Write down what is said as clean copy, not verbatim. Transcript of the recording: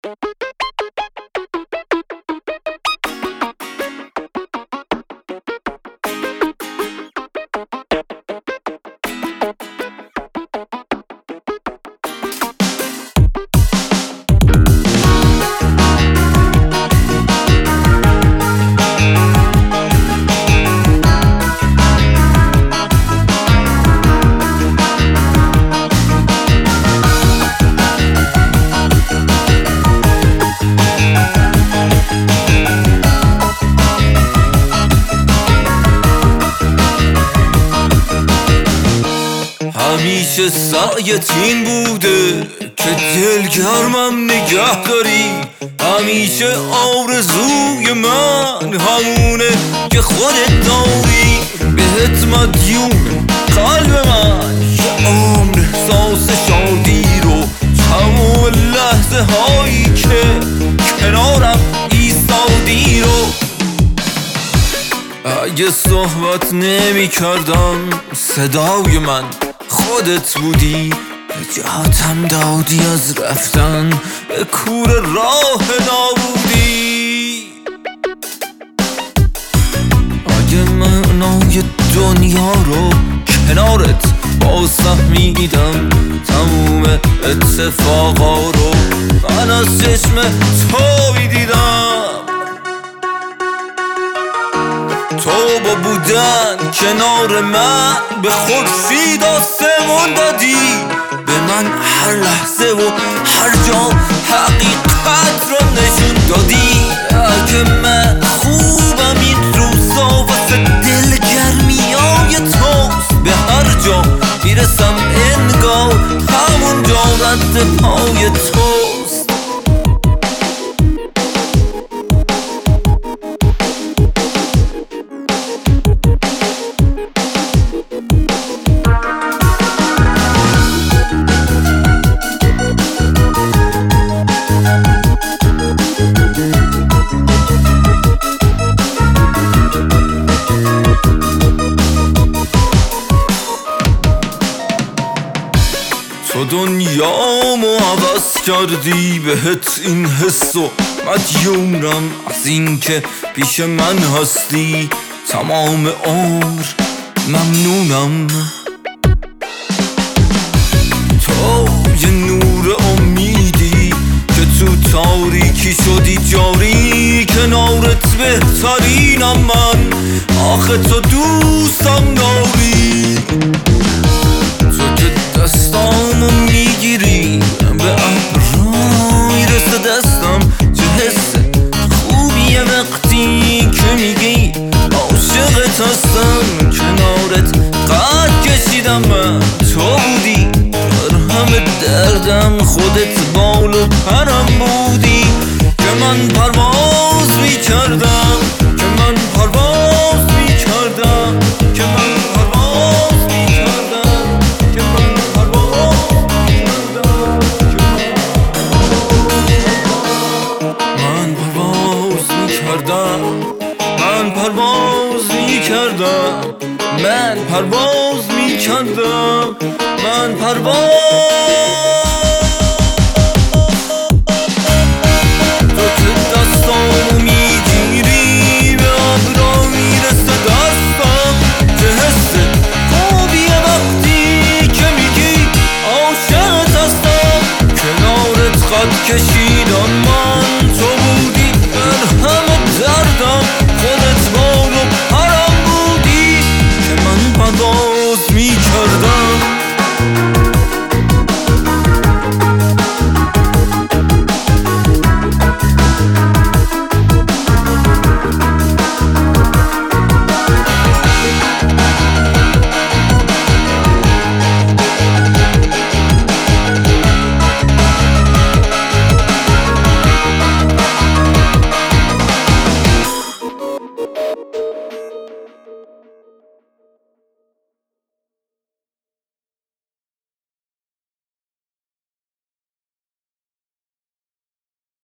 همیشه سعیت این بوده که دلگرمم نگه داری، همیشه آرزوی من همونه که خودت داری. بهت مدیون قلب من یه عمر احساس شادی رو، تمام لحظه هایی که کنارم ایستادی رو. اگه صحبت نمی کردم صدای من خودت بودی، نجاتم دادی از رفتن به کور راه نابودی. اگه معنای دنیا رو کنارت باز فهمیدم، تموم اتفاقا رو من از چشم تو میدیدم. تو با بودن کنار من به خورشید آسمون دادی، به من هر لحظه و هر جا حقیقت رو نشون دادی. اگه من خوبم این روزا واسه دلگرمیای توست، به هر جا میرسم انگار همون جا رد پای توست. تو دنیامو عوض کردی، بهت این حسو مدیونم از این که پیش من هستی، تمام عمر ممنونم. تو یه نور امیدی که تو تاریکی شدی جاری، کنارت بهترینم من، آخه تو دوستم داری. تو که دستامو میگیری به ابرو میرسه دستم، چه حس خوبیه وقتی که میگی عاشقت هستم. کنارت قد کشیدم من، تو بودی در همه دردم، خودت بال و پرم بودی که من پرواز میکردم، که من پرواز میکردم، که من پرواز میکردم، که من پرواز میکردم، من پرواز میکردم، من پرواز میکردم، من پرواز میکردم، من پرواز. تو که دستامو میگیری به ابرا میرسه دستم، چه حس خوبیه وقتی که میگی عاشقت هستم. کنارت خط کشیدم من، تو